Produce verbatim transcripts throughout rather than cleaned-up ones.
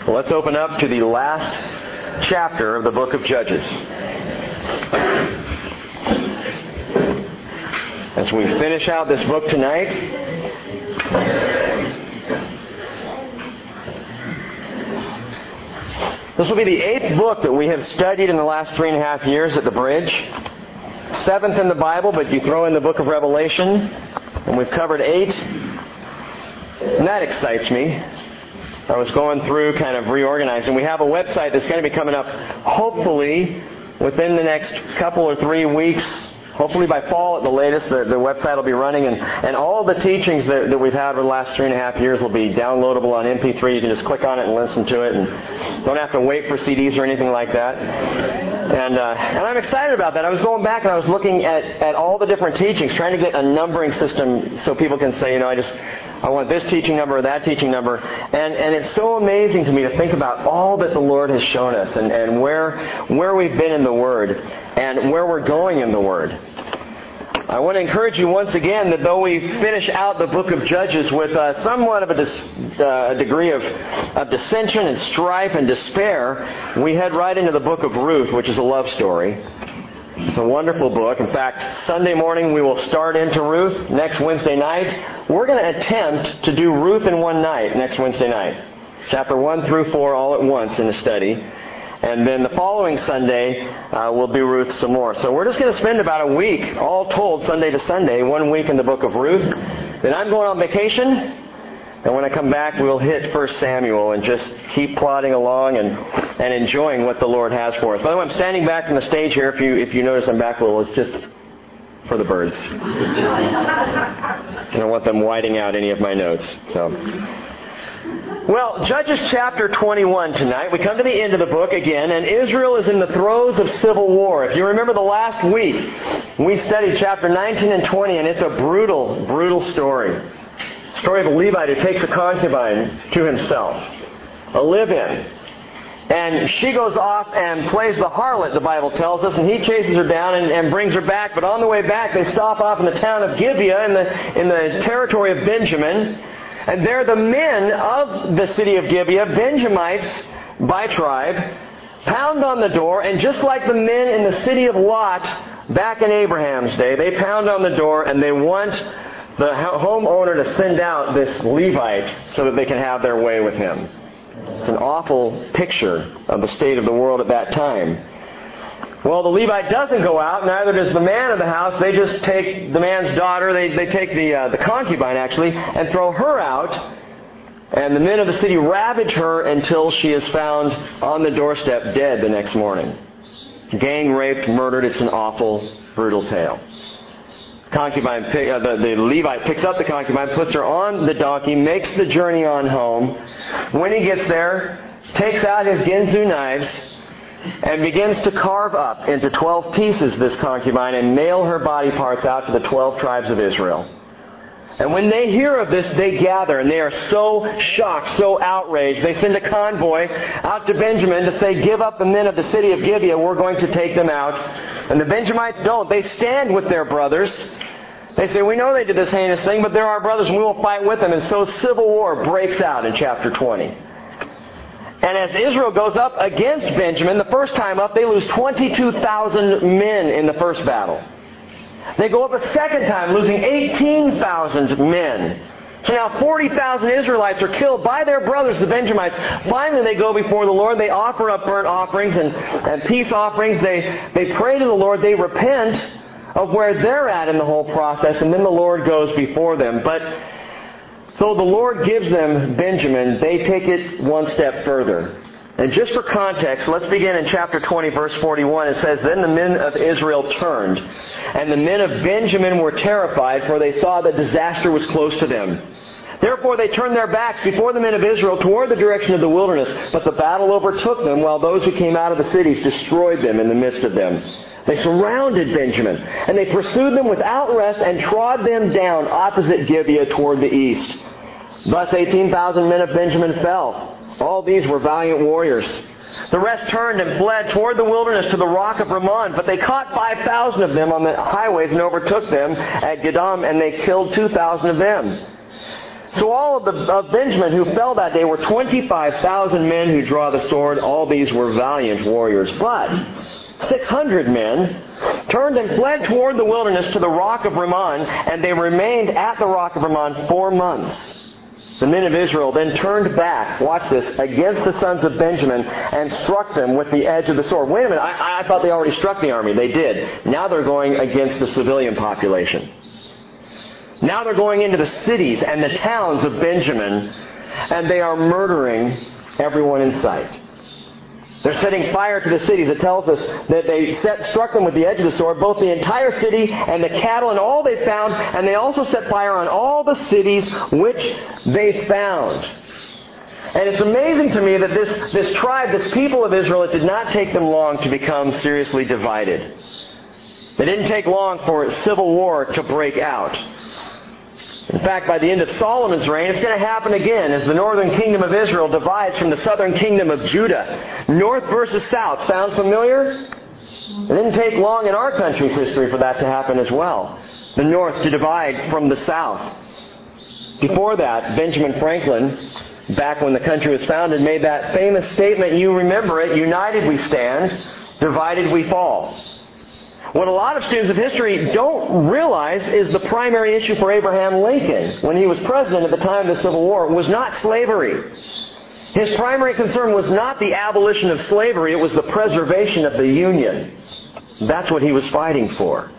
Well, let's open up to the last chapter of the book of Judges. As we finish out this book tonight, this will be the eighth book that we have studied in the last three and a half years at the Bridge. Seventh in the Bible, but you throw in the book of Revelation, and we've covered eight. And that excites me. I was going through kind of reorganizing. We have a website that's going to be coming up hopefully within the next couple or three weeks. Hopefully by fall at the latest, the, the website will be running, and, and all the teachings that, that we've had over the last three and a half years will be downloadable on M P three. You can just click on it and listen to it, and don't have to wait for C Ds or anything like that. And uh, and I'm excited about that. I was going back and I was looking at, at all the different teachings, trying to get a numbering system so people can say, you know, I just I want this teaching number or that teaching number. And and it's so amazing to me to think about all that the Lord has shown us and, and where where we've been in the Word and where we're going in the Word. I want to encourage you once again that though we finish out the book of Judges with uh, somewhat of a dis- uh, degree of, of dissension and strife and despair, we head right into the book of Ruth, which is a love story. It's a wonderful book. In fact, Sunday morning we will start into Ruth. Next Wednesday night, we're going to attempt to do Ruth in one night next Wednesday night. Chapter one through four all at once in the study. And then the following Sunday, uh, we'll do Ruth some more. So we're just going to spend about a week, all told, Sunday to Sunday, one week in the book of Ruth. Then I'm going on vacation. And when I come back, we'll hit First Samuel and just keep plodding along and, and enjoying what the Lord has for us. By the way, I'm standing back from the stage here. If you if you notice I'm back a little, it's just for the birds. I don't want them whiting out any of my notes. So... Well, Judges chapter twenty-one tonight. We come to the end of the book again, and Israel is in the throes of civil war. If you remember the last week, we studied chapter nineteen and twenty, and it's a brutal, brutal story. The story of a Levite who takes a concubine to himself, a live-in. And she goes off and plays the harlot, the Bible tells us, and he chases her down and, and brings her back. But on the way back, they stop off in the town of Gibeah in the, in the territory of Benjamin. And there the men of the city of Gibeah, Benjamites by tribe, pound on the door, and just like the men in the city of Lot back in Abraham's day, they pound on the door and they want the homeowner to send out this Levite so that they can have their way with him. It's an awful picture of the state of the world at that time. Well, the Levite doesn't go out, neither does the man of the house. They just take the man's daughter, they, they take the, uh, the concubine actually, and throw her out. And the men of the city ravage her until she is found on the doorstep dead the next morning. Gang raped, murdered. It's an awful, brutal tale. Concubine, uh, the, the Levite picks up the concubine, puts her on the donkey, makes the journey on home. When he gets there, takes out his Ginsu knives, and begins to carve up into twelve pieces this concubine and mail her body parts out to the twelve tribes of Israel. And when they hear of this, they gather, and they are so shocked, so outraged. They send a convoy out to Benjamin to say, give up the men of the city of Gibeah, we're going to take them out. And the Benjamites don't. They stand with their brothers. They say, we know they did this heinous thing, but they're our brothers and we will fight with them. And so civil war breaks out in chapter twenty. And as Israel goes up against Benjamin, the first time up, they lose twenty-two thousand men in the first battle. They go up a second time, losing eighteen thousand men. So now forty thousand Israelites are killed by their brothers, the Benjamites. Finally, they go before the Lord. They offer up burnt offerings and, and peace offerings. They, they pray to the Lord. They repent of where they're at in the whole process. And then the Lord goes before them. But though the Lord gives them Benjamin, they take it one step further. And just for context, let's begin in chapter twenty, verse forty-one. It says, then the men of Israel turned, and the men of Benjamin were terrified, for they saw that disaster was close to them. Therefore they turned their backs before the men of Israel toward the direction of the wilderness. But the battle overtook them, while those who came out of the cities destroyed them in the midst of them. They surrounded Benjamin, and they pursued them without rest and trod them down opposite Gibeah toward the east. Thus eighteen thousand men of Benjamin fell. All these were valiant warriors. The rest turned and fled toward the wilderness to the rock of Ramon, but they caught five thousand of them on the highways and overtook them at Gedam, and they killed two thousand of them. So all of, the, of Benjamin who fell that day were twenty-five thousand men who draw the sword. All these were valiant warriors. But six hundred men turned and fled toward the wilderness to the rock of Rimmon, and they remained at the rock of Rimmon four months. The men of Israel then turned back, watch this, against the sons of Benjamin and struck them with the edge of the sword. Wait a minute, I, I thought they already struck the army. They did. Now they're going against the civilian population. Now they're going into the cities and the towns of Benjamin, and they are murdering everyone in sight. They're setting fire to the cities. It tells us that they set, struck them with the edge of the sword, both the entire city and the cattle and all they found, and they also set fire on all the cities which they found. And it's amazing to me that this, this tribe, this people of Israel, it did not take them long to become seriously divided. It didn't take long for civil war to break out. In fact, by the end of Solomon's reign, it's going to happen again as the northern kingdom of Israel divides from the southern kingdom of Judah. North versus south. Sound familiar? It didn't take long in our country's history for that to happen as well. The north to divide from the south. Before that, Benjamin Franklin, back when the country was founded, made that famous statement, you remember it, united we stand, divided we fall. What a lot of students of history don't realize is the primary issue for Abraham Lincoln when he was president at the time of the Civil War was not slavery. His primary concern was not the abolition of slavery, it was the preservation of the Union. That's what he was fighting for.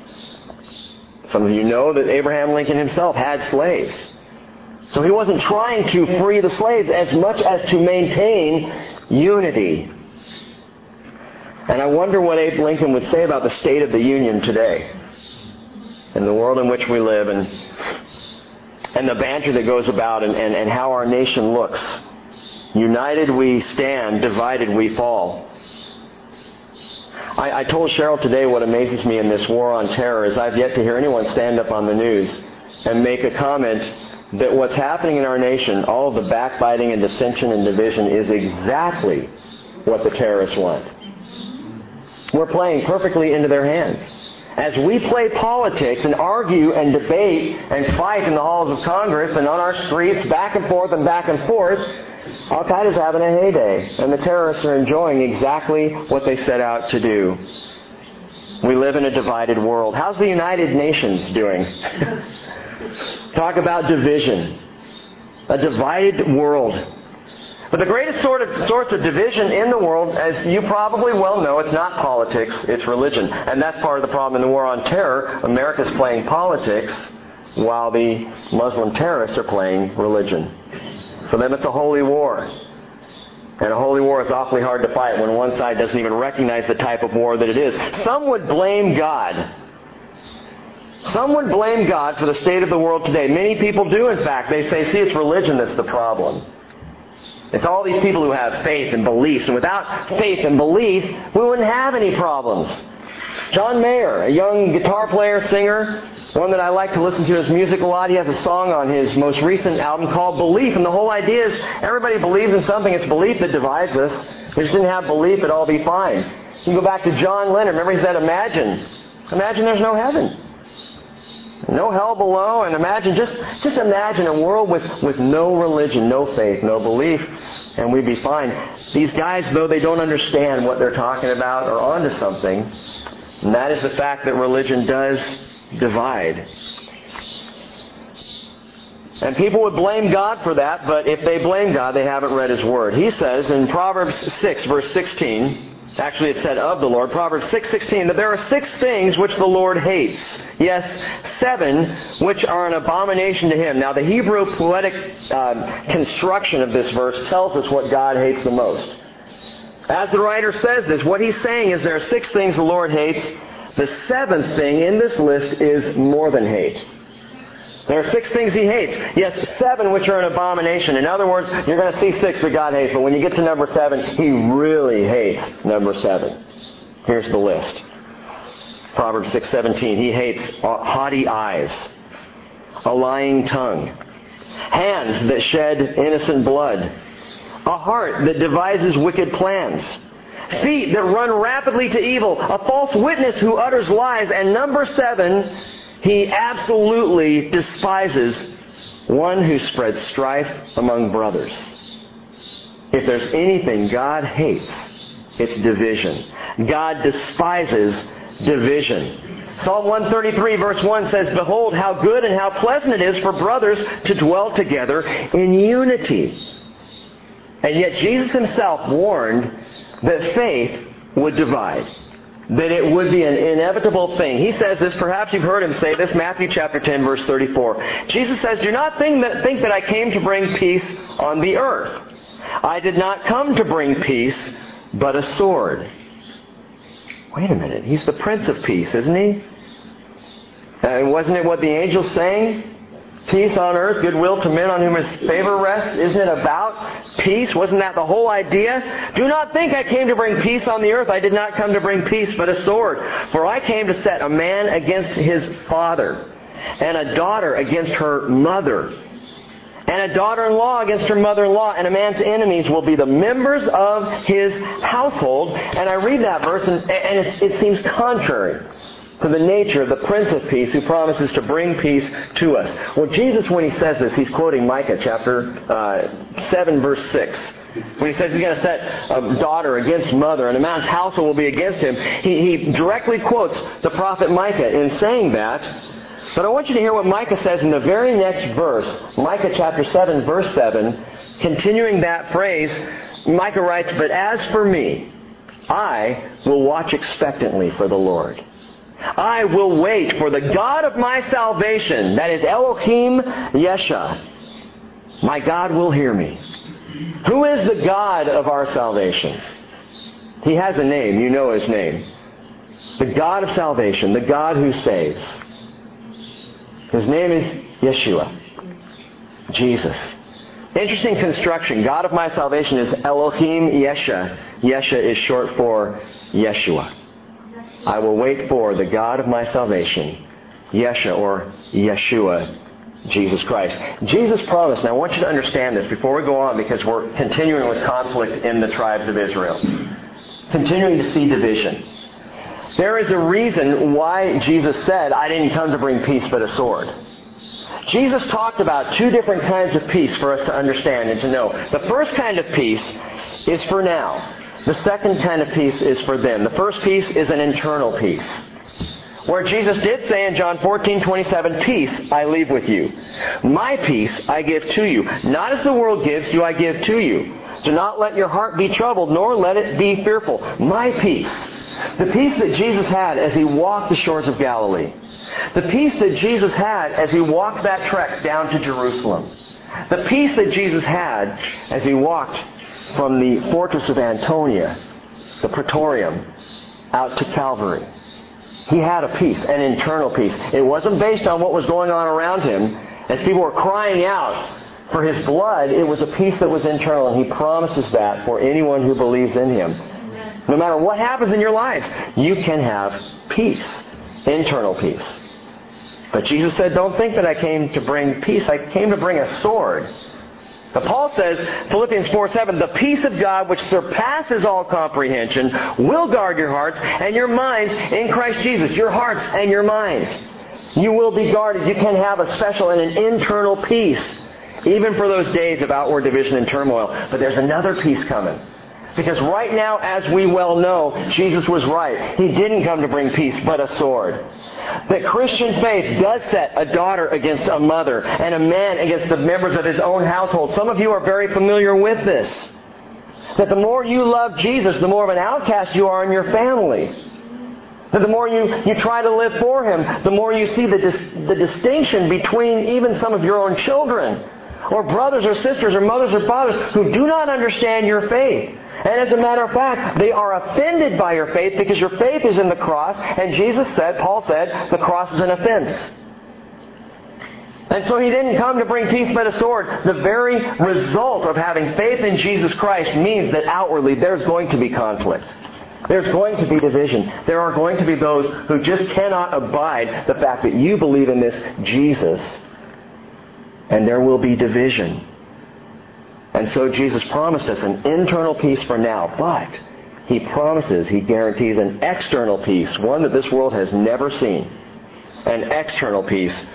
Some of you know that Abraham Lincoln himself had slaves. So he wasn't trying to free the slaves as much as to maintain unity. And I wonder what Abe Lincoln would say about the state of the Union today, in the world in which we live, and and the banter that goes about, and, and, and how our nation looks. United we stand, divided we fall. I, I told Cheryl today what amazes me in this war on terror is I've yet to hear anyone stand up on the news and make a comment that what's happening in our nation, all of the backbiting and dissension and division, is exactly what the terrorists want. We're playing perfectly into their hands. As we play politics and argue and debate and fight in the halls of Congress and on our streets, back and forth and back and forth, Al-Qaeda's having a heyday, and the terrorists are enjoying exactly what they set out to do. We live in a divided world. How's the United Nations doing? Talk about division. A divided world. But the greatest sort of source of division in the world, as you probably well know, it's not politics, it's religion. And that's part of the problem in the war on terror. America's playing politics while the Muslim terrorists are playing religion. For them it's a holy war. And a holy war is awfully hard to fight when one side doesn't even recognize the type of war that it is. Some would blame God. Some would blame God for the state of the world today. Many people do, in fact. They say, see, it's religion that's the problem. It's all these people who have faith and beliefs. And without faith and belief, we wouldn't have any problems. John Mayer, a young guitar player, singer, one that I like to listen to his music a lot. He has a song on his most recent album called Belief. And the whole idea is everybody believes in something. It's belief that divides us. If we just didn't have belief, it'd all be fine. You can go back to John Lennon. Remember he said, imagine. Imagine there's no heaven. No hell below, and imagine, just, just imagine a world with, with no religion, no faith, no belief, and we'd be fine. These guys, though they don't understand what they're talking about, are onto something, and that is the fact that religion does divide. And people would blame God for that, but if they blame God, they haven't read His Word. He says in Proverbs six, verse sixteen, actually it said of the Lord, Proverbs six sixteen, that there are six things which the Lord hates. Yes, seven which are an abomination to Him. Now the Hebrew poetic uh, construction of this verse tells us what God hates the most. As the writer says this, what he's saying is there are six things the Lord hates. The seventh thing in this list is more than hate. There are six things He hates. Yes, seven which are an abomination. In other words, you're going to see six that God hates, but when you get to number seven, He really hates number seven. Here's the list. Proverbs six seventeen. He hates haughty eyes, a lying tongue, hands that shed innocent blood, a heart that devises wicked plans, feet that run rapidly to evil, a false witness who utters lies, and number seven, He absolutely despises one who spreads strife among brothers. If there's anything God hates, it's division. God despises division. Psalm one thirty-three verse one says, "Behold, how good and how pleasant it is for brothers to dwell together in unity." And yet Jesus himself warned that faith would divide, that it would be an inevitable thing. He says this, perhaps you've heard him say this, Matthew chapter ten, verse thirty-four. Jesus says, "Do not think that, think that I came to bring peace on the earth. I did not come to bring peace, but a sword." Wait a minute. He's the Prince of Peace, isn't he? And wasn't it what the angels sang? Peace on earth, goodwill to men on whom his favor rests. Isn't it about peace? Wasn't that the whole idea? "Do not think I came to bring peace on the earth. I did not come to bring peace, but a sword. For I came to set a man against his father, and a daughter against her mother, and a daughter-in-law against her mother-in-law, and a man's enemies will be the members of his household." And I read that verse, and, and it, it seems contrary to the nature of the Prince of Peace who promises to bring peace to us. Well, Jesus, when he says this, he's quoting Micah chapter uh, seven, verse six. When he says he's going to set a daughter against mother, and a man's household will be against him, he, he directly quotes the prophet Micah in saying that. But I want you to hear what Micah says in the very next verse, Micah chapter seven, verse seven. Continuing that phrase, Micah writes, "But as for me, I will watch expectantly for the Lord. I will wait for the God of my salvation," that is Elohim Yesha. "My God will hear me." Who is the God of our salvation? He has a name. You know his name. The God of salvation, the God who saves. His name is Yeshua. Jesus. Interesting construction. God of my salvation is Elohim Yesha. Yesha is short for Yeshua. I will wait for the God of my salvation, Yesha or Yeshua, Jesus Christ. Jesus promised, and I want you to understand this before we go on, because we're continuing with conflict in the tribes of Israel. Continuing to see division. There is a reason why Jesus said, "I didn't come to bring peace but a sword." Jesus talked about two different kinds of peace for us to understand and to know. The first kind of peace is for now. The second kind of peace is for them. The first peace is an internal peace, where Jesus did say in John fourteen twenty-seven, "Peace I leave with you. My peace I give to you. Not as the world gives, do I give to you. Do not let your heart be troubled, nor let it be fearful. My peace." The peace that Jesus had as he walked the shores of Galilee. The peace that Jesus had as he walked that trek down to Jerusalem. The peace that Jesus had as he walked from the fortress of Antonia, the Praetorium, out to Calvary. He had a peace, an internal peace. It wasn't based on what was going on around him. As people were crying out for his blood, it was a peace that was internal, and he promises that for anyone who believes in him. No matter what happens in your lives, you can have peace, internal peace. But Jesus said, "Don't think that I came to bring peace. I came to bring a sword." But Paul says, Philippians four seven, "The peace of God which surpasses all comprehension will guard your hearts and your minds in Christ Jesus." Your hearts and your minds. You will be guarded. You can have a special and an internal peace, even for those days of outward division and turmoil. But there's another peace coming. Because right now, as we well know, Jesus was right. He didn't come to bring peace, but a sword. That Christian faith does set a daughter against a mother and a man against the members of his own household. Some of you are very familiar with this. That the more you love Jesus, the more of an outcast you are in your family. That the more you, you try to live for Him, the more you see the, dis, the distinction between even some of your own children, or brothers or sisters or mothers or fathers who do not understand your faith. And as a matter of fact, they are offended by your faith because your faith is in the cross. And Jesus said, Paul said, the cross is an offense. And so He didn't come to bring peace but a sword. The very result of having faith in Jesus Christ means that outwardly there's going to be conflict. There's going to be division. There are going to be those who just cannot abide the fact that you believe in this Jesus. And there will be division. And so Jesus promised us an internal peace for now, but He promises, He guarantees an external peace, one that this world has never seen. An external peace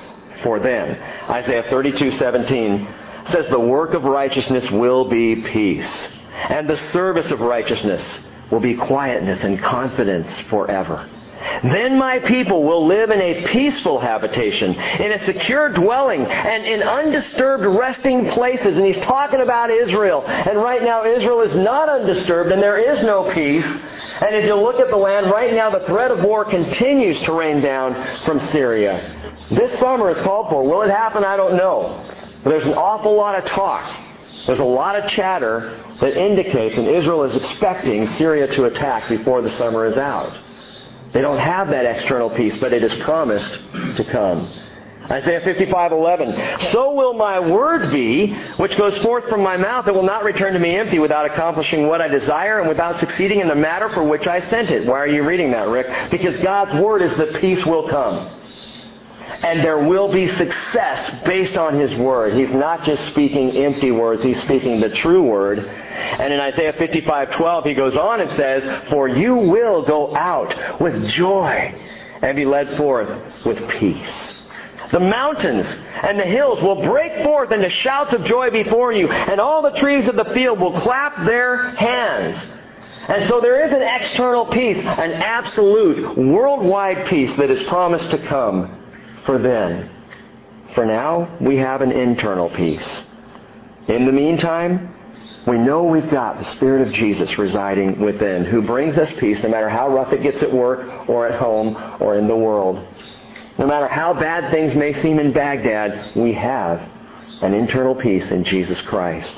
for them. Isaiah thirty-two seventeen says, the work of righteousness will be peace, and the service of righteousness will be quietness and confidence forever. Then my people will live in a peaceful habitation, in a secure dwelling, and in undisturbed resting places. And he's talking about Israel. And right now Israel is not undisturbed, and there is no peace. And if you look at the land, right now the threat of war continues to rain down from Syria. This summer it's called for. Will it happen? I don't know. But there's an awful lot of talk. There's a lot of chatter that indicates, and Israel is expecting Syria to attack before the summer is out. They don't have that external peace, but it is promised to come. Isaiah fifty-five eleven. So will my word be, which goes forth from my mouth. It will not return to me empty, without accomplishing what I desire and without succeeding in the matter for which I sent it. Why are you reading that, Rick? Because God's word is that peace will come. And there will be success based on His Word. He's not just speaking empty words. He's speaking the true Word. And in Isaiah fifty-five twelve, he goes on and says, for you will go out with joy and be led forth with peace. The mountains and the hills will break forth into shouts of joy before you, and all the trees of the field will clap their hands. And so there is an external peace, an absolute worldwide peace that is promised to come. For then, for now, we have an internal peace. In the meantime, we know we've got the Spirit of Jesus residing within, who brings us peace no matter how rough it gets at work or at home or in the world. No matter how bad things may seem in Baghdad, we have an internal peace in Jesus Christ.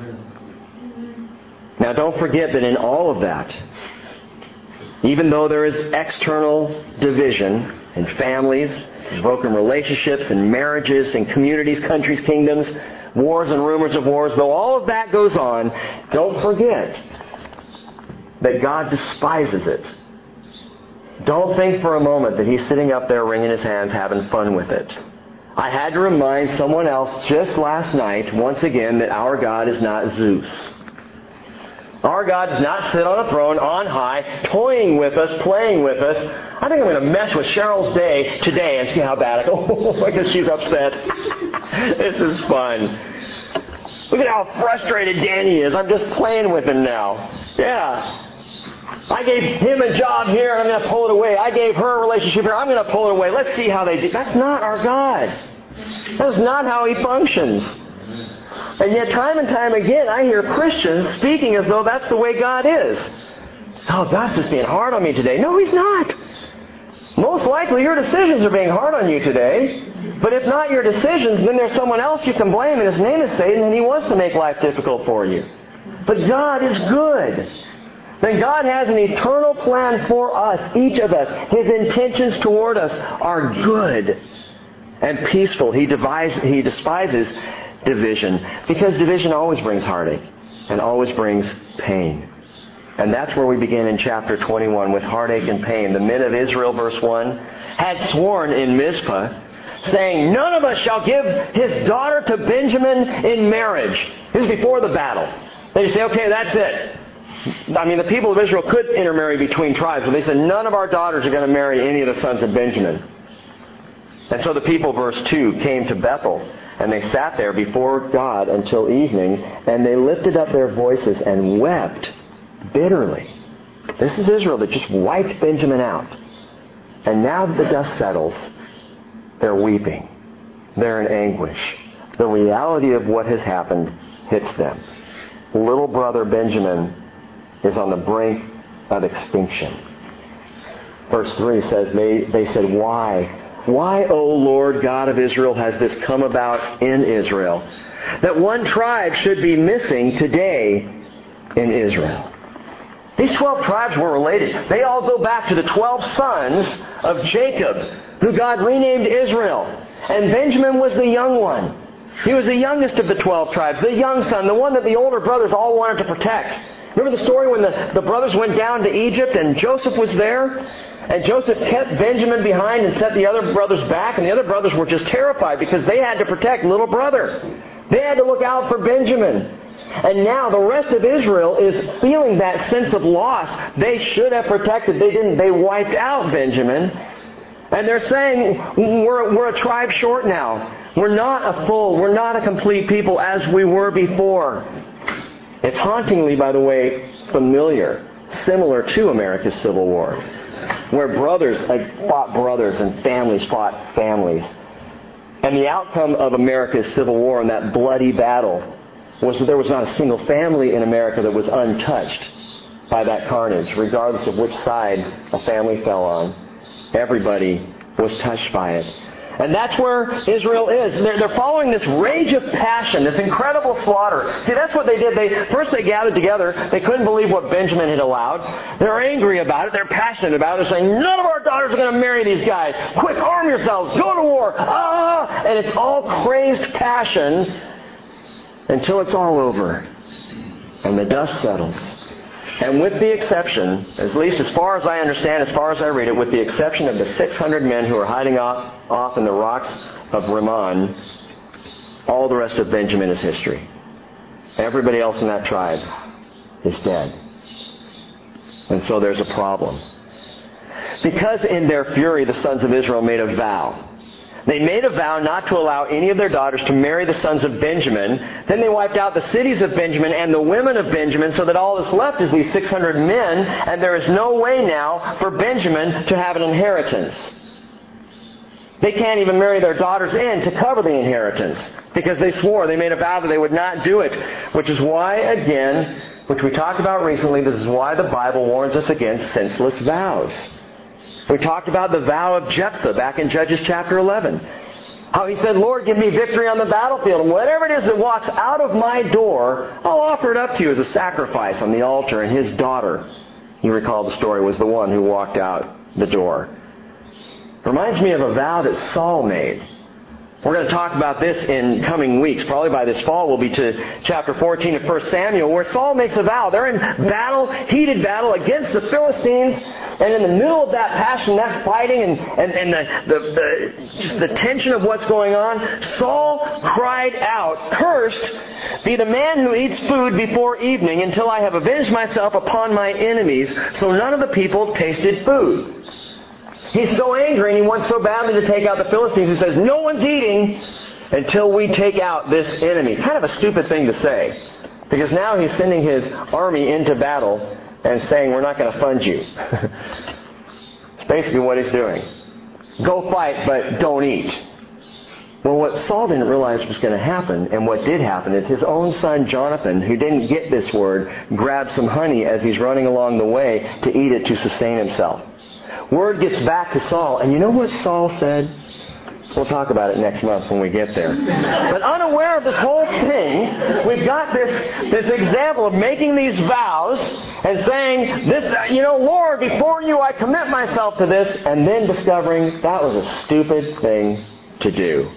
Now don't forget that in all of that, even though there is external division in families, broken relationships and marriages and communities, countries, kingdoms, wars and rumors of wars, though all of that goes on, don't forget that God despises it. Don't think for a moment that He's sitting up there wringing His hands having fun with it. I had to remind someone else just last night, once again, that our God is not Zeus. Our God does not sit on a throne on high, toying with us, playing with us. I think I'm going to mess with Cheryl's day today and see how bad I go. Oh, because she's upset. This is fun. Look at how frustrated Danny is. I'm just playing with him now. Yeah. I gave him a job here and I'm going to pull it away. I gave her a relationship here. I'm going to pull it away. Let's see how they do. That's not our God. That's not how He functions. And yet time and time again I hear Christians speaking as though that's the way God is. Oh, God's just being hard on me today. No, He's not. Most likely your decisions are being hard on you today. But if not your decisions, then there's someone else you can blame, and his name is Satan, and he wants to make life difficult for you. But God is good. Then God has an eternal plan for us, each of us. His intentions toward us are good and peaceful. He, devises, he despises division, because division always brings heartache and always brings pain. And that's where we begin in chapter twenty-one with heartache and pain. The men of Israel, verse one, had sworn in Mizpah, saying, none of us shall give his daughter to Benjamin in marriage. This is before the battle. They just say, okay, that's it. I mean, the people of Israel could intermarry between tribes, but they said, none of our daughters are going to marry any of the sons of Benjamin. And so the people, verse two, came to Bethel, and they sat there before God until evening, and they lifted up their voices and wept bitterly. This is Israel that just wiped Benjamin out. And now that the dust settles, they're weeping. They're in anguish. The reality of what has happened hits them. Little brother Benjamin is on the brink of extinction. Verse three says, they, they said, why? Why, O Lord God of Israel, has this come about in Israel, that one tribe should be missing today in Israel? These twelve tribes were related. They all go back to the twelve sons of Jacob, who God renamed Israel. And Benjamin was the young one. He was the youngest of the twelve tribes, the young son, the one that the older brothers all wanted to protect. Remember the story when the, the brothers went down to Egypt and Joseph was there? And Joseph kept Benjamin behind and set the other brothers back, and the other brothers were just terrified because they had to protect little brother. They had to look out for Benjamin. And now the rest of Israel is feeling that sense of loss. They should have protected. They didn't. They wiped out Benjamin. And they're saying, we're, we're a tribe short now. We're not a full, we're not a complete people as we were before. It's hauntingly, by the way, familiar, similar to America's Civil War, where brothers fought brothers and families fought families. And the outcome of America's Civil War in that bloody battle was that there was not a single family in America that was untouched by that carnage, regardless of which side a family fell on. Everybody was touched by it. And that's where Israel is. They're, they're following this rage of passion, this incredible slaughter. See, that's what they did. They First they gathered together. They couldn't believe what Benjamin had allowed. They're angry about it. They're passionate about it. They're saying, none of our daughters are going to marry these guys. Quick, arm yourselves. Go to war. Ah! And it's all crazed passion until it's all over. And the dust settles. And with the exception, at least as far as I understand, as far as I read it, with the exception of the six hundred men who are hiding off, off in the rocks of Rimmon, all the rest of Benjamin is history. Everybody else in that tribe is dead. And so there's a problem. Because in their fury the sons of Israel made a vow. They made a vow not to allow any of their daughters to marry the sons of Benjamin. Then they wiped out the cities of Benjamin and the women of Benjamin, so that all that's left is these six hundred men, and there is no way now for Benjamin to have an inheritance. They can't even marry their daughters in to cover the inheritance, because they swore, they made a vow that they would not do it. Which is why, again, which we talked about recently, this is why the Bible warns us against senseless vows. We talked about the vow of Jephthah back in Judges chapter eleven. How he said, Lord, give me victory on the battlefield. And whatever it is that walks out of my door, I'll offer it up to you as a sacrifice on the altar. And his daughter, you recall the story, was the one who walked out the door. Reminds me of a vow that Saul made. We're going to talk about this in coming weeks. Probably by this fall we'll be to chapter fourteen of First Samuel, where Saul makes a vow. They're in battle, heated battle against the Philistines. And in the middle of that passion, that fighting, and, and, and the, the, the, just the tension of what's going on, Saul cried out, "Cursed be the man who eats food before evening until I have avenged myself upon my enemies." So none of the people tasted food. He's so angry and he wants so badly to take out the Philistines. He says, no one's eating until we take out this enemy. Kind of a stupid thing to say. Because now he's sending his army into battle and saying, we're not going to fund you. It's basically what he's doing. Go fight, but don't eat. Well, what Saul didn't realize was going to happen, and what did happen, is his own son Jonathan, who didn't get this word, grabbed some honey as he's running along the way to eat it to sustain himself. Word gets back to Saul, and you know what Saul said? We'll talk about it next month when we get there. But unaware of this whole thing, we've got this, this example of making these vows and saying, "This, you know, Lord, before you I commit myself to this," and then discovering that was a stupid thing to do.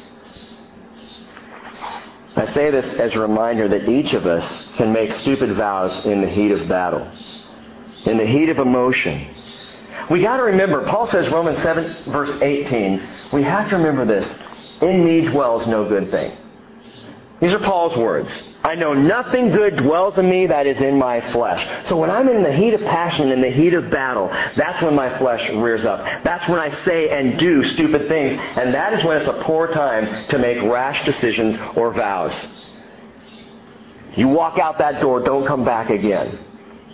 I say this as a reminder that each of us can make stupid vows in the heat of battle, in the heat of emotion. We got to remember, Paul says, Romans seven, verse eighteen, we have to remember this: in me dwells no good thing. These are Paul's words. I know nothing good dwells in me, that is in my flesh. So when I'm in the heat of passion, in the heat of battle, that's when my flesh rears up. That's when I say and do stupid things. And that is when it's a poor time to make rash decisions or vows. You walk out that door, don't come back again.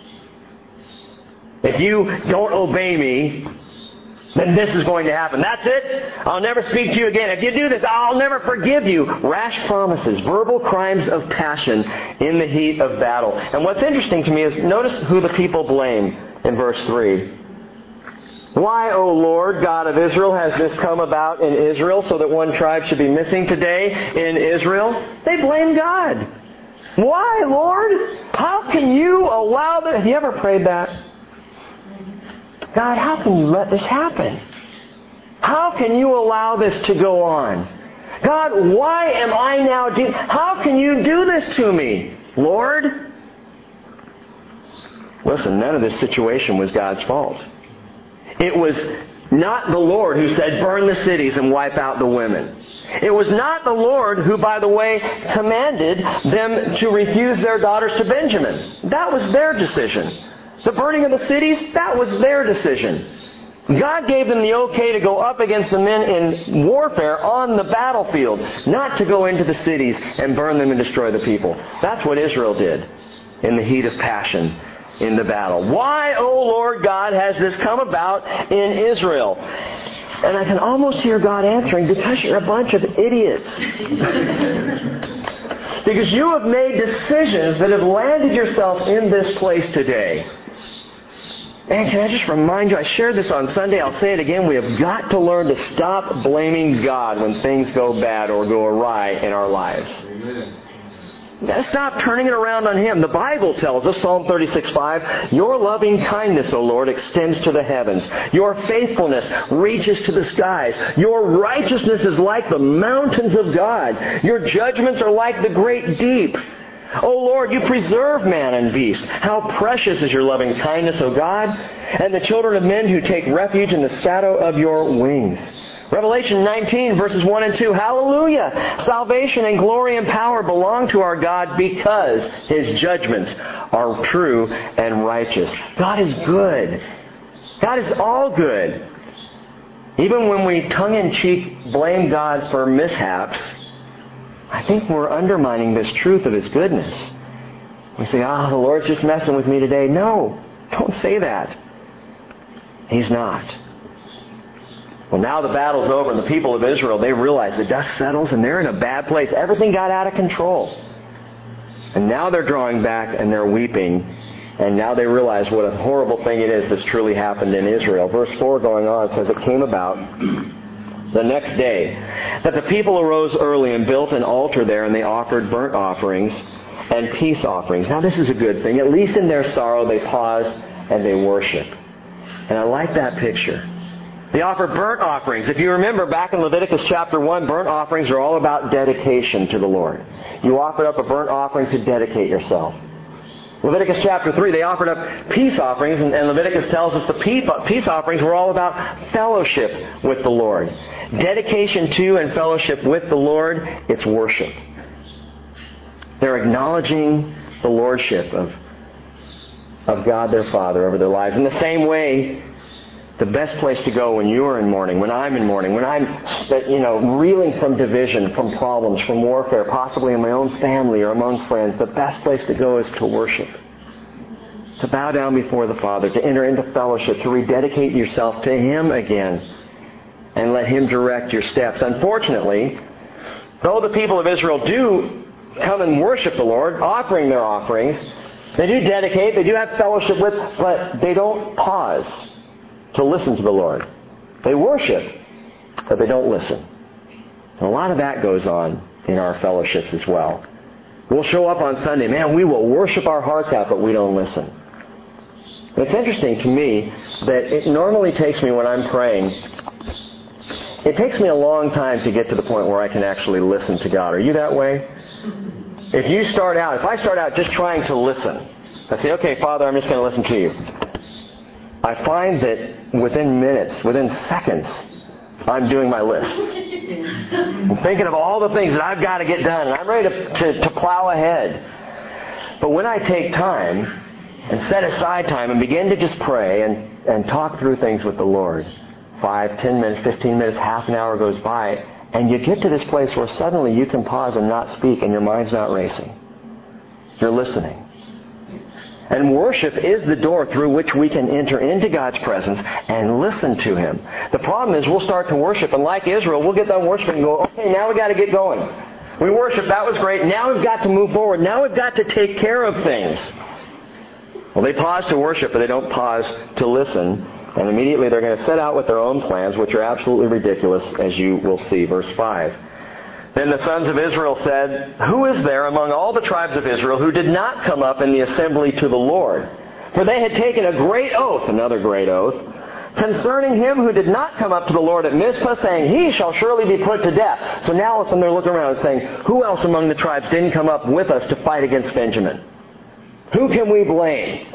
If you don't obey me, then this is going to happen. That's it. I'll never speak to you again. If you do this, I'll never forgive you. Rash promises, verbal crimes of passion in the heat of battle. And what's interesting to me is notice who the people blame in verse three. Why, O Lord, God of Israel, has this come about in Israel so that one tribe should be missing today in Israel? They blame God. Why, Lord? How can you allow this? Have you ever prayed that? God, how can you let this happen? How can you allow this to go on? God, why am I now doing... How can you do this to me, Lord? Listen, none of this situation was God's fault. It was not the Lord who said, burn the cities and wipe out the women. It was not the Lord who, by the way, commanded them to refuse their daughters to Benjamin. That was their decision. The burning of the cities, that was their decision. God gave them the okay to go up against the men in warfare on the battlefield, not to go into the cities and burn them and destroy the people. That's what Israel did in the heat of passion in the battle. Why, O Lord God, has this come about in Israel? And I can almost hear God answering, because you're a bunch of idiots. Because you have made decisions that have landed yourself in this place today. And can I just remind you, I shared this on Sunday, I'll say it again, we have got to learn to stop blaming God when things go bad or go awry in our lives. Amen. Let's stop turning it around on Him. The Bible tells us, Psalm thirty-six five, your loving kindness, O Lord, extends to the heavens. Your faithfulness reaches to the skies. Your righteousness is like the mountains of God. Your judgments are like the great deep. O Lord, you preserve man and beast. How precious is your loving kindness, O God, and the children of men who take refuge in the shadow of your wings. Revelation nineteen, verses one and two. Hallelujah! Salvation and glory and power belong to our God, because His judgments are true and righteous. God is good. God is all good. Even when we tongue-in-cheek blame God for mishaps, I think we're undermining this truth of His goodness. We say, ah, oh, the Lord's just messing with me today. No, don't say that. He's not. Well, now the battle's over and the people of Israel, they realize the dust settles and they're in a bad place. Everything got out of control. And now they're drawing back and they're weeping. And now they realize what a horrible thing it is that's truly happened in Israel. Verse four going on says, it came about the next day that the people arose early and built an altar there, and they offered burnt offerings and peace offerings. Now this is a good thing. At least in their sorrow they pause and they worship. And I like that picture. They offered burnt offerings. If you remember back in Leviticus chapter one, burnt offerings are all about dedication to the Lord. You offered up a burnt offering to dedicate yourself. Leviticus chapter three, they offered up peace offerings, and, and Leviticus tells us the peace offerings were all about fellowship with the Lord. Dedication to and fellowship with the Lord, it's worship. They're acknowledging the lordship of, of God their Father over their lives. In the same way, the best place to go when you're in mourning, when I'm in mourning, when I'm, you know, reeling from division, from problems, from warfare, possibly in my own family or among friends, the best place to go is to worship. To bow down before the Father, to enter into fellowship, to rededicate yourself to Him again, and let Him direct your steps. Unfortunately, though the people of Israel do come and worship the Lord, offering their offerings, they do dedicate, they do have fellowship with, but they don't pause to listen to the Lord. They worship, but they don't listen. And a lot of that goes on in our fellowships as well. We'll show up on Sunday, man, we will worship our hearts out, but we don't listen. And it's interesting to me that it normally takes me when I'm praying, it takes me a long time to get to the point where I can actually listen to God. Are you that way? If you start out, if I start out just trying to listen, I say, okay, Father, I'm just going to listen to you. I find that within minutes, within seconds, I'm doing my list. I'm thinking of all the things that I've got to get done, and I'm ready to, to, to plow ahead. But when I take time and set aside time and begin to just pray and, and talk through things with the Lord, five, ten minutes, fifteen minutes, half an hour goes by, and you get to this place where suddenly you can pause and not speak and your mind's not racing. You're listening. And worship is the door through which we can enter into God's presence and listen to Him. The problem is we'll start to worship, and like Israel, we'll get done worshiping and go, okay, now we've got to get going. We worship, that was great. Now we've got to move forward. Now we've got to take care of things. Well, they pause to worship, but they don't pause to listen. And immediately they're going to set out with their own plans, which are absolutely ridiculous, as you will see. Verse five. Then the sons of Israel said, who is there among all the tribes of Israel who did not come up in the assembly to the Lord? For they had taken a great oath, another great oath, concerning him who did not come up to the Lord at Mizpah, saying, he shall surely be put to death. So now all of a sudden they're looking around and saying, who else among the tribes didn't come up with us to fight against Benjamin? Who can we blame?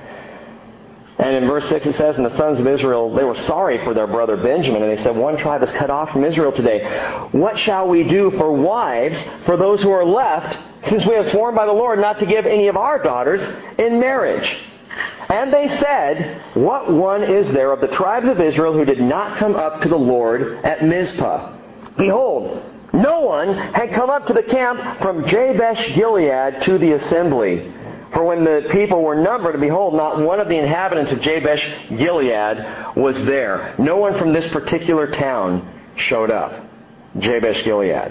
And in verse six it says, and the sons of Israel, they were sorry for their brother Benjamin, and they said, one tribe is cut off from Israel today. What shall we do for wives for those who are left, since we have sworn by the Lord not to give any of our daughters in marriage? And they said, what one is there of the tribes of Israel who did not come up to the Lord at Mizpah? Behold, no one had come up to the camp from Jabesh Gilead to the assembly. For when the people were numbered, behold, not one of the inhabitants of Jabesh Gilead was there. No one from this particular town showed up. Jabesh Gilead.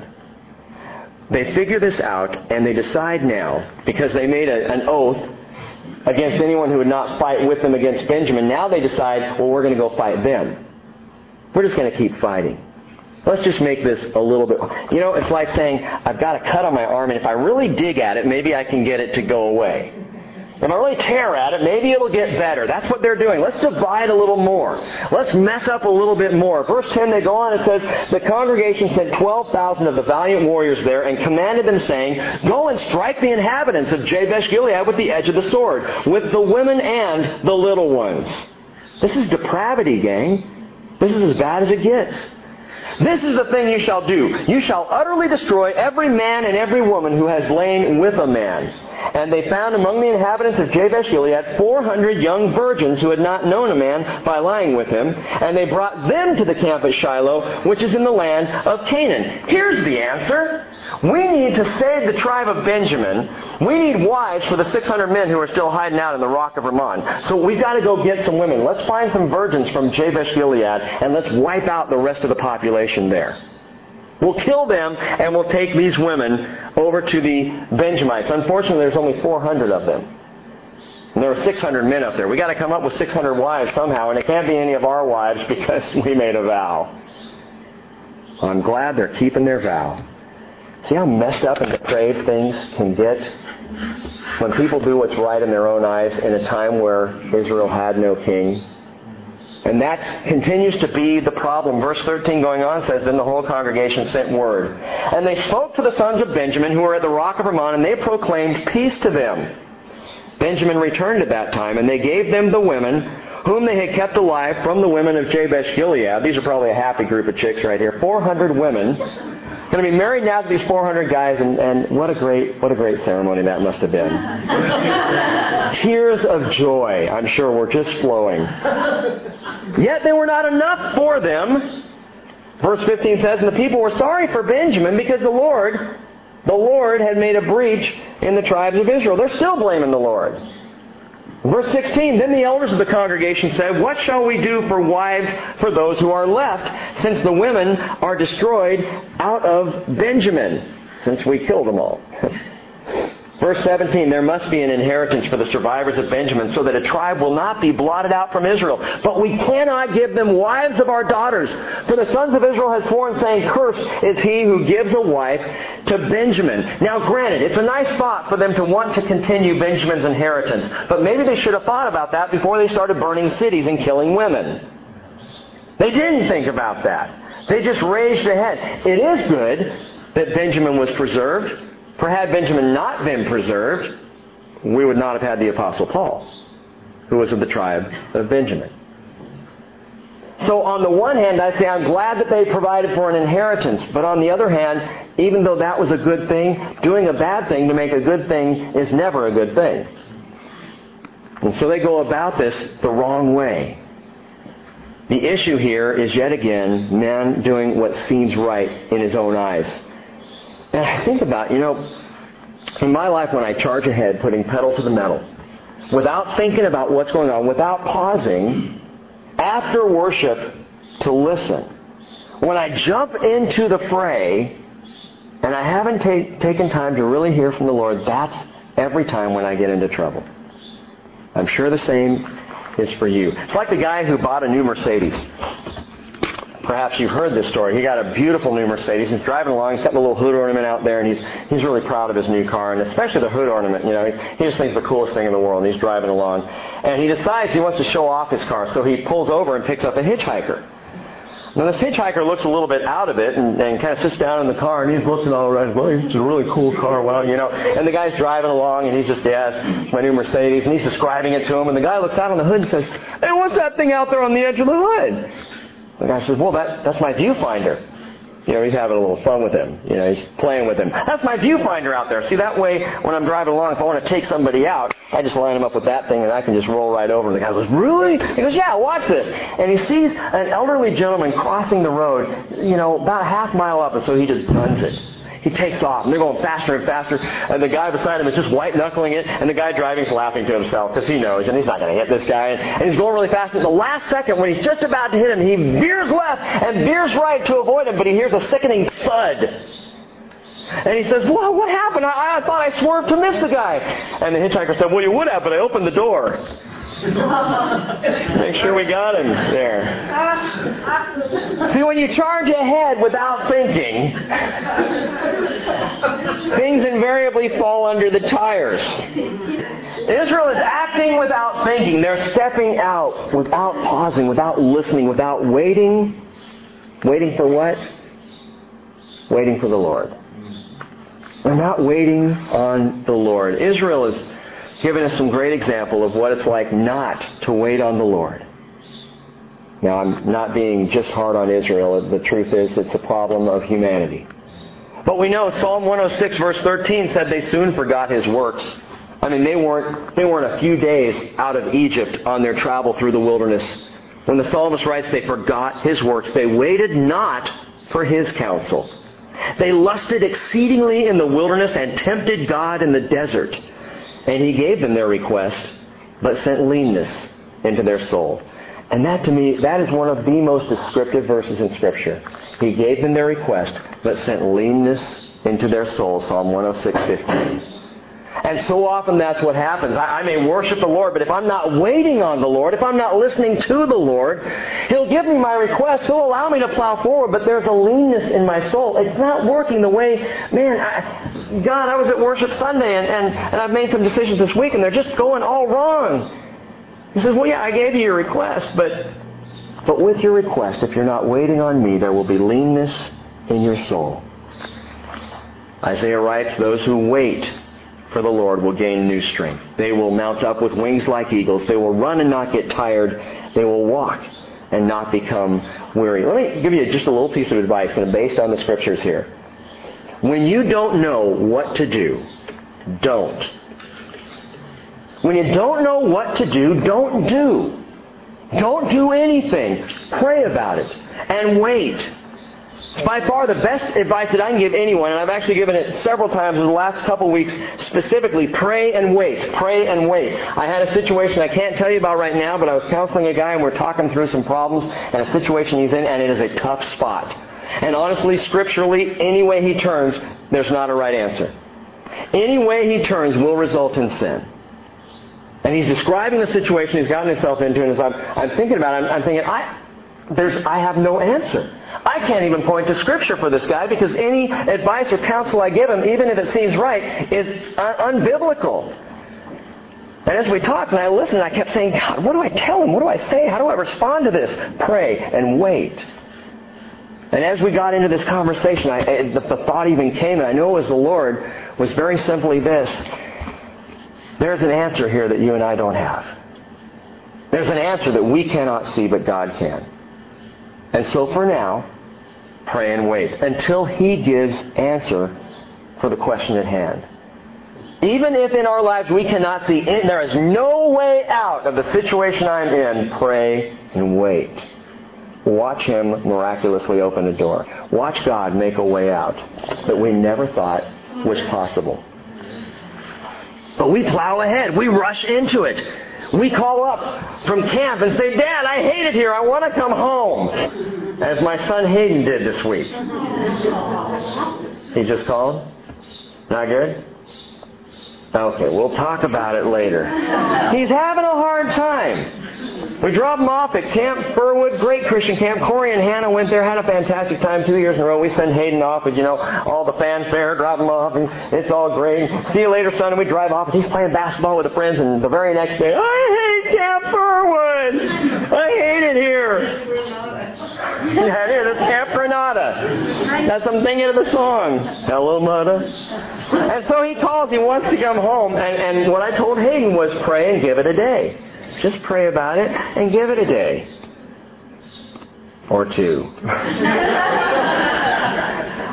They figure this out, and they decide now, because they made a, an oath against anyone who would not fight with them against Benjamin. Now they decide, well, we're going to go fight them. We're just going to keep fighting. Let's just make this a little bit... You know, it's like saying, I've got a cut on my arm, and if I really dig at it, maybe I can get it to go away. If I really tear at it, maybe it'll get better. That's what they're doing. Let's divide a little more. Let's mess up a little bit more. Verse ten, they go on, it says, the congregation sent twelve thousand of the valiant warriors there and commanded them, saying, go and strike the inhabitants of Jabesh Gilead with the edge of the sword, with the women and the little ones. This is depravity, gang. This is as bad as it gets. This is the thing you shall do. You shall utterly destroy every man and every woman who has lain with a man. And they found among the inhabitants of Jabesh Gilead four hundred young virgins who had not known a man by lying with him. And they brought them to the camp at Shiloh, which is in the land of Canaan. Here's the answer. We need to save the tribe of Benjamin. We need wives for the six hundred men who are still hiding out in the rock of Rimmon. So we've got to go get some women. Let's find some virgins from Jabesh Gilead and let's wipe out the rest of the population there. We'll kill them and we'll take these women over to the Benjamites. Unfortunately, there's only four hundred of them. And there were six hundred men up there. We've got to come up with six hundred wives somehow, and it can't be any of our wives because we made a vow. Well, I'm glad they're keeping their vow. See how messed up and depraved things can get when people do what's right in their own eyes in a time where Israel had no king? And that continues to be the problem. Verse thirteen going on says, then the whole congregation sent word. And they spoke to the sons of Benjamin who were at the rock of Rimmon, and they proclaimed peace to them. Benjamin returned at that time, and they gave them the women whom they had kept alive from the women of Jabesh Gilead. These are probably a happy group of chicks right here. four hundred women. Going to be married now to these four hundred guys, and, and what a great what a great ceremony that must have been. Tears of joy, I'm sure, were just flowing. Yet they were not enough for them. Verse fifteen says, and the people were sorry for Benjamin because the Lord, the Lord had made a breach in the tribes of Israel. They're still blaming the Lord. Verse sixteen, then the elders of the congregation said, what shall we do for wives for those who are left, since the women are destroyed out of Benjamin, since we killed them all? Verse seventeen, there must be an inheritance for the survivors of Benjamin, so that a tribe will not be blotted out from Israel. But we cannot give them wives of our daughters. For the sons of Israel has sworn, saying, cursed is he who gives a wife to Benjamin. Now granted, it's a nice thought for them to want to continue Benjamin's inheritance. But maybe they should have thought about that before they started burning cities and killing women. They didn't think about that. They just raged ahead. It is good that Benjamin was preserved. For had Benjamin not been preserved, we would not have had the Apostle Paul, who was of the tribe of Benjamin. So on the one hand, I say I'm glad that they provided for an inheritance. But on the other hand, even though that was a good thing, doing a bad thing to make a good thing is never a good thing. And so they go about this the wrong way. The issue here is yet again man doing what seems right in his own eyes. And I think about, you know, in my life when I charge ahead, putting pedal to the metal, without thinking about what's going on, without pausing after worship to listen. When I jump into the fray and I haven't ta- taken time to really hear from the Lord, that's every time when I get into trouble. I'm sure the same is for you. It's like the guy who bought a new Mercedes. Perhaps you've heard this story. He got a beautiful new Mercedes. He's driving along. He's got the little hood ornament out there, and he's he's really proud of his new car, and especially the hood ornament. You know, he's, he just thinks it's the coolest thing in the world. And he's driving along, and he decides he wants to show off his car, so he pulls over and picks up a hitchhiker. Now this hitchhiker looks a little bit out of it, and, and kind of sits down in the car, and he's looking all around. Well, it's a really cool car, wow, you know. And the guy's driving along, and he's just, yeah, it's my new Mercedes, and he's describing it to him, and the guy looks out on the hood and says, hey, what's that thing out there on the edge of the hood? The guy says, well, that, that's my viewfinder. You know, he's having a little fun with him. You know, he's playing with him. That's my viewfinder out there. See, that way, when I'm driving along, if I want to take somebody out, I just line him up with that thing, and I can just roll right over. And the guy goes, really? He goes, yeah, watch this. And he sees an elderly gentleman crossing the road, you know, about a half mile up, and so he just guns it. He takes off, and they're going faster and faster, and the guy beside him is just white-knuckling it, and the guy driving's laughing to himself because he knows, and he's not going to hit this guy, and, and he's going really fast. At the last second, when he's just about to hit him, he veers left and veers right to avoid him, but he hears a sickening thud. And he says, well, what happened? I, I thought I swerved to miss the guy. And the hitchhiker said, well, you would have, but I opened the door. Make sure we got him there. See, when you charge ahead without thinking, things invariably fall under the tires. Israel is acting without thinking. They're stepping out without pausing, without listening, without waiting. Waiting for what? Waiting for the Lord. They're not waiting on the Lord. Israel is given us some great example of what it's like not to wait on the Lord. Now, I'm not being just hard on Israel. The truth is, it's a problem of humanity. But we know Psalm one oh six verse thirteen said they soon forgot His works. I mean, they weren't, they weren't a few days out of Egypt on their travel through the wilderness. When the psalmist writes they forgot His works, they waited not for His counsel. They lusted exceedingly in the wilderness and tempted God in the desert. And He gave them their request, but sent leanness into their soul. And that to me, that is one of the most descriptive verses in Scripture. He gave them their request, but sent leanness into their soul. Psalm one oh six fifteen. And so often that's what happens. I, I may worship the Lord, but if I'm not waiting on the Lord, if I'm not listening to the Lord, He'll give me my request. He'll allow me to plow forward, but there's a leanness in my soul. It's not working the way, man, I, God, I was at worship Sunday, and, and, and I've made some decisions this week, and they're just going all wrong. He says, well, yeah, I gave you your request, but, but with your request, if you're not waiting on me, there will be leanness in your soul. Isaiah writes, those who wait for the Lord will gain new strength. They will mount up with wings like eagles. They will run and not get tired. They will walk and not become weary. Let me give you just a little piece of advice based on the Scriptures here. When you don't know what to do, don't. When you don't know what to do, don't do. Don't do anything. Pray about it and wait. It's by far the best advice that I can give anyone, and I've actually given it several times in the last couple weeks, specifically, pray and wait. Pray and wait. I had a situation I can't tell you about right now, but I was counseling a guy and we're talking through some problems and a situation he's in, and it is a tough spot. And honestly, scripturally, any way he turns, there's not a right answer. Any way he turns will result in sin. And he's describing the situation he's gotten himself into, and as I'm, I'm thinking about it, I'm, I'm thinking, I... There's, I have no answer. I can't even point to Scripture for this guy because any advice or counsel I give him, even if it seems right, is un- unbiblical. And as we talked and I listened, I kept saying, God, what do I tell him? What do I say? How do I respond to this? Pray and wait. And as we got into this conversation, I, the, the thought even came, and I know it was the Lord, was very simply this. There's an answer here that you and I don't have. There's an answer that we cannot see, but God can. And so for now, pray and wait until He gives answer for the question at hand. Even if in our lives we cannot see, there is no way out of the situation I'm in, pray and wait. Watch Him miraculously open a door. Watch God make a way out that we never thought was possible. But we plow ahead. We rush into it. We call up from camp and say, Dad, I hate it here. I want to come home. As my son Hayden did this week. He just called? Not good? Okay, we'll talk about it later. He's having a hard time. We drop him off at Camp Furwood, great Christian camp. Corey and Hannah went there, had a fantastic time two years in a row. We send Hayden off with, you know, all the fanfare, drop him off, and it's all great. See you later, son, and we drive off, and he's playing basketball with the friends, and the very next day, I hate Camp Furwood! I hate it here! Yeah, it is. It's Camp Granada. That's I'm thinking of the song. Hello, Mother. And so he calls, he wants to come home, and, and what I told Hayden was pray and give it a day. Just pray about it and give it a day. Or two.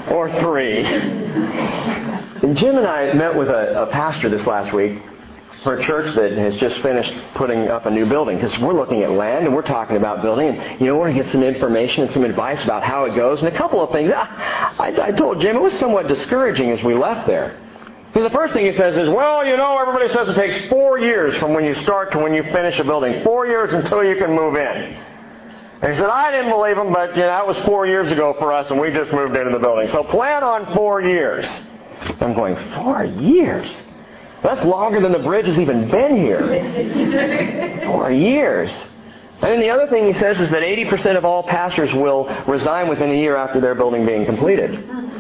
or three. Jim and I met with a, a pastor this last week for a church that has just finished putting up a new building, because we're looking at land and we're talking about building, and you know, we're going to get some information and some advice about how it goes, and a couple of things. I, I, I told Jim it was somewhat discouraging as we left there. Because the first thing he says is, well, you know, everybody says it takes four years from when you start to when you finish a building. Four years until you can move in. And he said, I didn't believe him, but you know, that was four years ago for us, and we just moved into the building. So plan on four years. I'm going, four years? That's longer than the bridge has even been here. Four years. And then the other thing he says is that eighty percent of all pastors will resign within a year after their building being completed.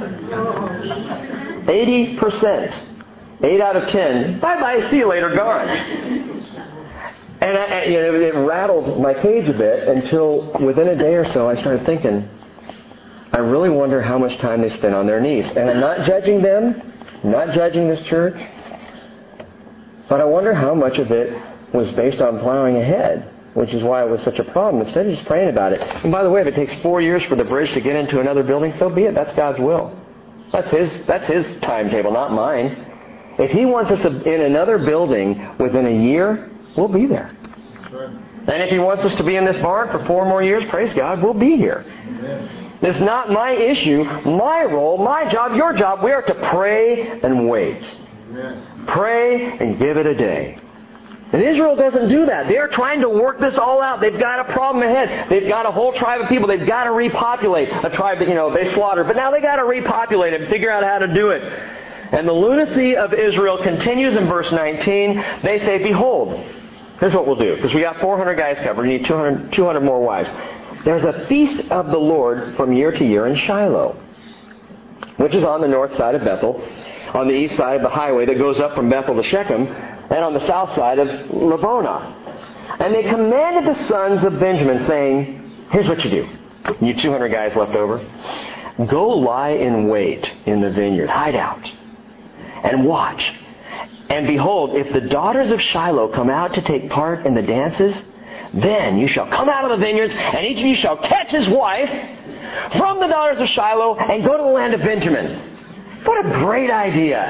eighty percent. Eight out of ten. Bye-bye, see you later, gone. And I, you know, it rattled my cage a bit until within a day or so I started thinking, I really wonder how much time they spend on their knees. And I'm not judging them, not judging this church, but I wonder how much of it was based on plowing ahead, which is why it was such a problem, instead of just praying about it. And by the way, if it takes four years for the bridge to get into another building, so be it. That's God's will. That's His, that's His timetable, not mine. If He wants us in another building within a year, we'll be there. And if He wants us to be in this barn for four more years, praise God, we'll be here. It's not my issue, my role, my job, your job. We are to pray and wait. Pray and give it a day. And Israel doesn't do that. They're trying to work this all out. They've got a problem ahead. They've got a whole tribe of people. They've got to repopulate a tribe that, you know, they slaughtered. But now they've got to repopulate it and figure out how to do it. And the lunacy of Israel continues in verse nineteen. They say, behold, here's what we'll do. Because we got four hundred guys covered. We need two hundred, two hundred more wives. There's a feast of the Lord from year to year in Shiloh, which is on the north side of Bethel, on the east side of the highway that goes up from Bethel to Shechem, and on the south side of Lebonah. And they commanded the sons of Benjamin, saying, here's what you do. You two hundred guys left over. Go lie in wait in the vineyard. Hide out. And watch. And behold, if the daughters of Shiloh come out to take part in the dances, then you shall come out of the vineyards, and each of you shall catch his wife from the daughters of Shiloh and go to the land of Benjamin. What a great idea.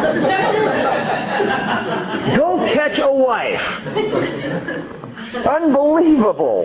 Go catch a wife. Unbelievable.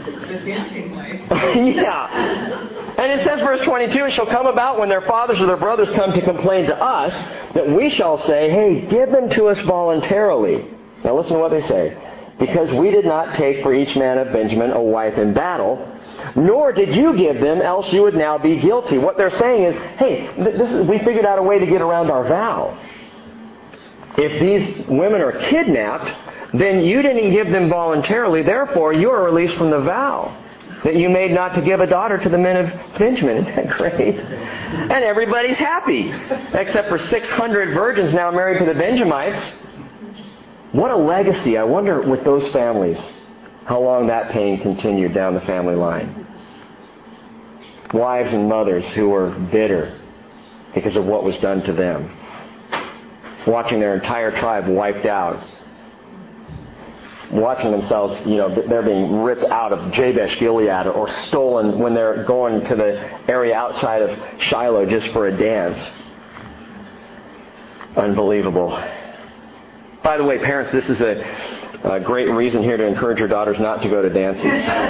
Yeah. And it says, verse twenty-two, it shall come about when their fathers or their brothers come to complain to us, that we shall say, hey, give them to us voluntarily. Now listen to what they say. Because we did not take for each man of Benjamin a wife in battle, nor did you give them, else you would now be guilty. What they're saying is, hey, this is, we figured out a way to get around our vow. If these women are kidnapped, then you didn't give them voluntarily, therefore you are released from the vow that you made not to give a daughter to the men of Benjamin. Isn't that great? And everybody's happy, except for six hundred virgins now married to the Benjamites. What a legacy. I wonder with those families how long that pain continued down the family line. Wives and mothers who were bitter because of what was done to them. Watching their entire tribe wiped out. Watching themselves, you know, they're being ripped out of Jabesh Gilead or stolen when they're going to the area outside of Shiloh just for a dance. Unbelievable. By the way, parents, this is a, a great reason here to encourage your daughters not to go to dances.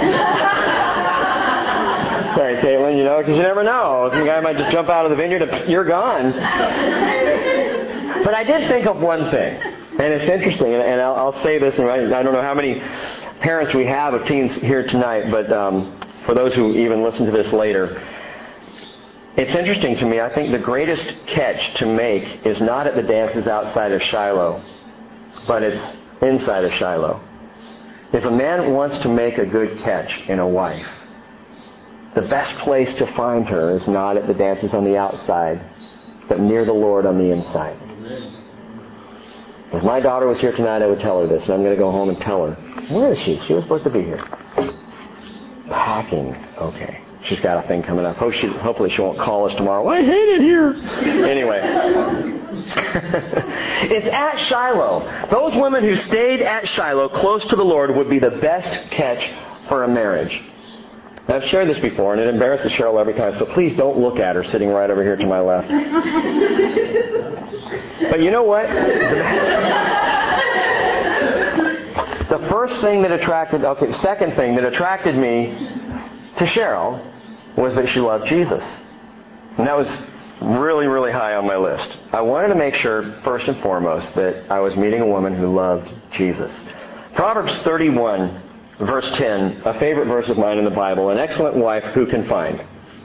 Sorry, Caitlin, you know, because you never know. Some guy might just jump out of the vineyard and you're gone. But I did think of one thing. And it's interesting, and I'll, I'll say this, and I don't know how many parents we have of teens here tonight, but um, for those who even listen to this later, it's interesting to me. I think the greatest catch to make is not at the dances outside of Shiloh, but it's inside of Shiloh. If a man wants to make a good catch in a wife, the best place to find her is not at the dances on the outside, but near the Lord on the inside. If my daughter was here tonight, I would tell her this, and I'm going to go home and tell her. Where is she? She was supposed to be here. Packing. Okay. She's got a thing coming up. Hope she, hopefully she won't call us tomorrow. I hate it here. Anyway. It's at Shiloh. Those women who stayed at Shiloh close to the Lord would be the best catch for a marriage. I've shared this before, and it embarrasses Cheryl every time, so please don't look at her sitting right over here to my left. But you know what? The first thing that attracted, okay, second thing that attracted me to Cheryl was that she loved Jesus. And that was really, really high on my list. I wanted to make sure, first and foremost, that I was meeting a woman who loved Jesus. Proverbs thirty-one, verse ten, a favorite verse of mine in the Bible, an excellent wife who can find.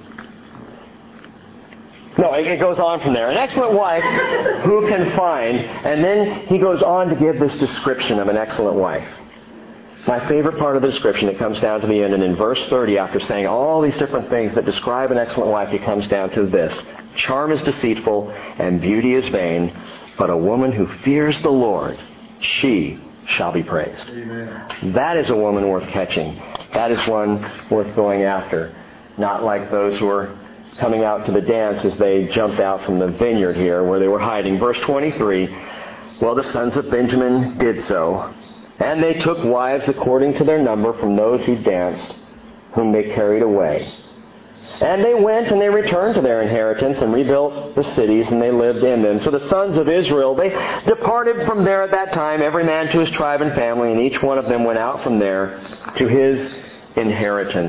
No, it goes on from there. An excellent wife who can find, and then he goes on to give this description of an excellent wife. My favorite part of the description, it comes down to the end, and in verse thirty, after saying all these different things that describe an excellent wife, he comes down to this. Charm is deceitful, and beauty is vain, but a woman who fears the Lord, she shall be praised. Amen. That is a woman worth catching. That is one worth going after. Not like those who are coming out to the dance as they jumped out from the vineyard here where they were hiding. Verse twenty-three, well, the sons of Benjamin did so, and they took wives according to their number from those who danced, whom they carried away. And they went and they returned to their inheritance and rebuilt the cities, and they lived in them. So the sons of Israel, they departed from there at that time, every man to his tribe and family, and each one of them went out from there to his inheritance.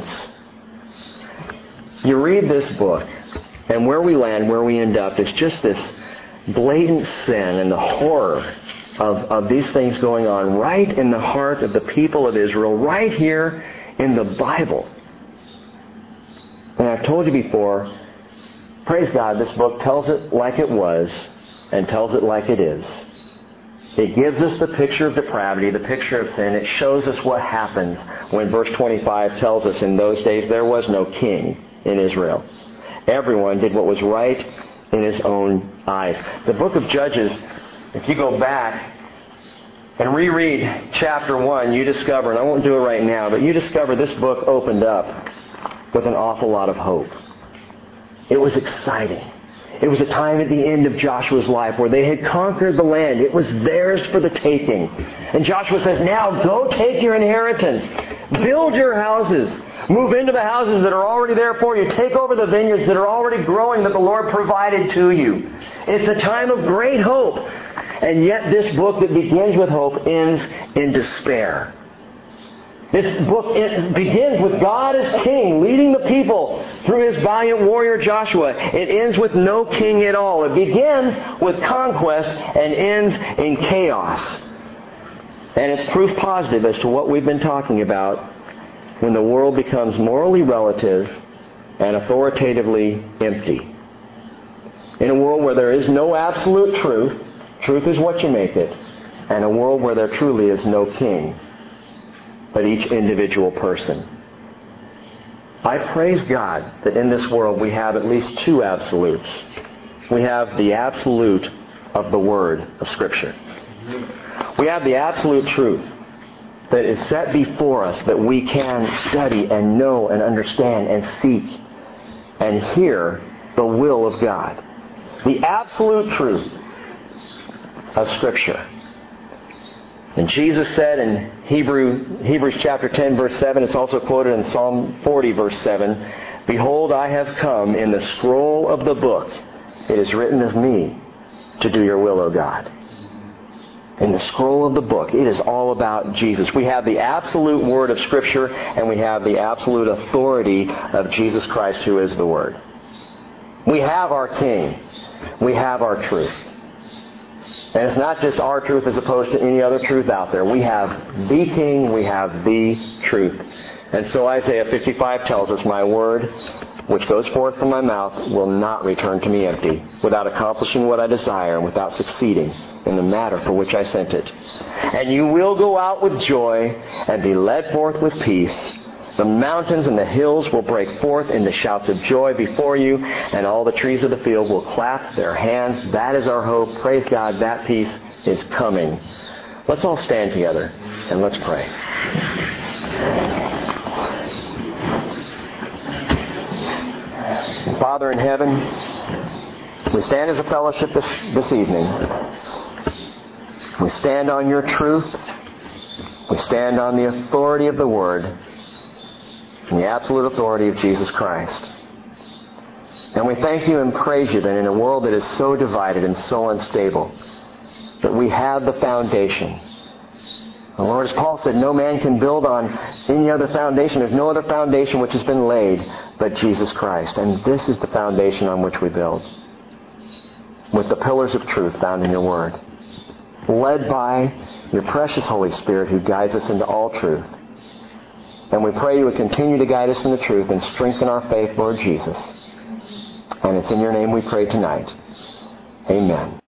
You read this book, and where we land, where we end up, is just this blatant sin and the horror of, of these things going on right in the heart of the people of Israel, right here in the Bible. And I've told you before, praise God, this book tells it like it was and tells it like it is. It gives us the picture of depravity, the picture of sin. It shows us what happened when verse twenty-five tells us in those days there was no king in Israel. Everyone did what was right in his own eyes. The book of Judges, if you go back and reread chapter one, you discover, and I won't do it right now, but you discover this book opened up with an awful lot of hope. It was exciting. It was a time at the end of Joshua's life where they had conquered the land. It was theirs for the taking. And Joshua says, now go take your inheritance. Build your houses. Move into the houses that are already there for you. Take over the vineyards that are already growing that the Lord provided to you. It's a time of great hope. And yet this book that begins with hope ends in despair. This book begins with God as king, leading the people through his valiant warrior Joshua. It ends with no king at all. It begins with conquest and ends in chaos. And it's proof positive as to what we've been talking about when the world becomes morally relative and authoritatively empty. In a world where there is no absolute truth, truth is what you make it, and a world where there truly is no king, but each individual person. I praise God that in this world we have at least two absolutes. We have the absolute of the Word of Scripture. We have the absolute truth that is set before us that we can study and know and understand and seek and hear the will of God. The absolute truth of Scripture. And Jesus said in Hebrew, Hebrews chapter ten, verse seven, it's also quoted in Psalm forty, verse seven, behold, I have come in the scroll of the book. It is written of me to do your will, O God. In the scroll of the book, it is all about Jesus. We have the absolute word of Scripture, and we have the absolute authority of Jesus Christ, who is the Word. We have our King. We have our truth. And it's not just our truth as opposed to any other truth out there. We have the King, we have the truth. And so Isaiah fifty-five tells us, my word, which goes forth from my mouth, will not return to me empty, without accomplishing what I desire and without succeeding in the matter for which I sent it. And you will go out with joy and be led forth with peace. The mountains and the hills will break forth into shouts of joy before you, and all the trees of the field will clap their hands. That is our hope. Praise God, that peace is coming. Let's all stand together and let's pray. Father in heaven, we stand as a fellowship this, this evening. We stand on your truth. We stand on the authority of the Word. and the absolute authority of Jesus Christ. And we thank you and praise you that in a world that is so divided and so unstable, that we have the foundation. The Lord, as Paul said, no man can build on any other foundation. There's no other foundation which has been laid but Jesus Christ. And this is the foundation on which we build, with the pillars of truth found in your Word, led by your precious Holy Spirit who guides us into all truth. And we pray you would continue to guide us in the truth and strengthen our faith, Lord Jesus. And it's in your name we pray tonight. Amen.